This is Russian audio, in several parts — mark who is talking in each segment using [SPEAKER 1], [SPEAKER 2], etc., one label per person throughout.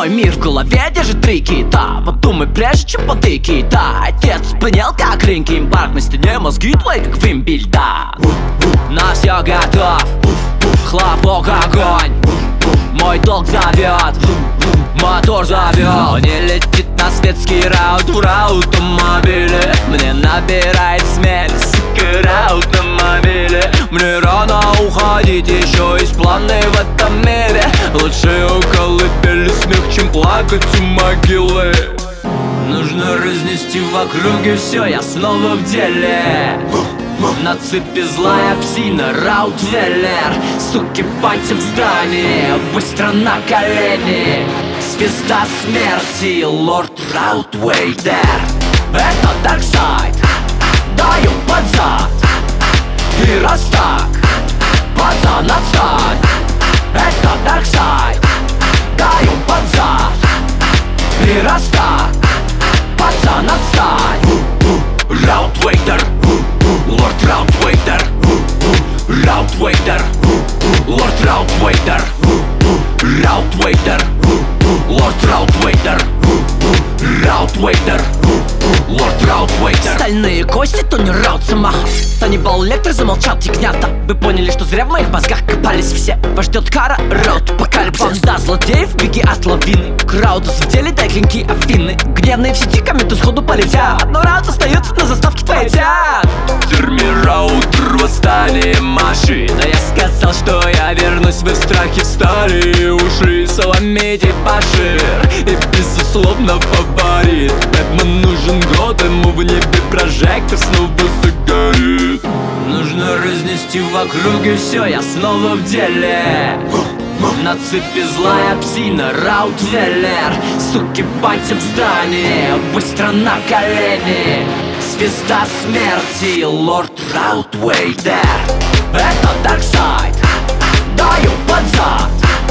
[SPEAKER 1] Мой мир в голове держит 3 кита. Подумай, прежде чем потыки, да. Отец понял, как Линкин Парк. На стене мозги твои, как Вимбельда. На все готов, хлопок, огонь. Мой долг зовет, мотор зовет. Но не летит на светский раут в раутомобиле. Мне набирает смелость раут на мобиле. Мне рано уходить, еще есть планы в этом мире. Лучше у колыбели смех, чем плакать у могилы. Нужно разнести в округе все, я снова в деле. На цепи злая псина, раутвеллер. Суки пати в здании, быстро на колени. Звезда смерти, лорд Раутвейдер. Это Дарксайд, даю под зад. И раз так, пацан, отстань. Это Дарксайд, даю под зад. И раз так, пацан, отстань. Раутвейдер, лорд Раутвейдер. Раутвейдер, лорд Раутвейдер. Раутвейдер, лорд Раутвейдер. Раутвейдер, лорд Раутвейдер. Стальные кости, то не Раут Самаха, то не Бол Лектор, замолчал ягнята. Вы поняли, что зря в моих мозгах копались все. Вас ждет кара, роут, апокалипсис. Банда злодеев, беги от лавины. Краудус в деле, дай клинки Афины. Гневные в сети комменты сходу полетят. Но Раут остается на заставке твоей тят. В тюрьме Раутер, восстание машин. Но я сказал, что я вернусь, вы в страхе встали. Уши Соломеди Башир. И безусловно фаворит. Бэтмен нужен год, ему в небе прожектор снова загорит. Нужно разнести в округе все, я снова в деле. На цепи злая псина, Раутвеллер. Суки пати в здании, быстро на колени. Звезда смерти, лорд Раутвейдер. Это Дарксайд, даю под зад.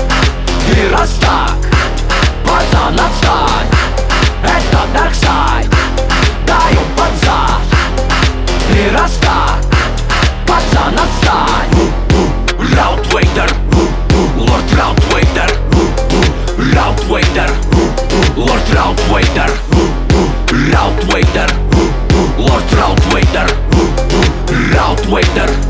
[SPEAKER 1] И раз так, пацан, отстань. Это Дарксайд, даю под зад. И раз так, пацан, отстань. Раутвейдер, лорд Раутвейдер. Раутвейдер, лорд Раутвейдер. Раутвейдер, лорд Раутвейдер. Раутвейдер,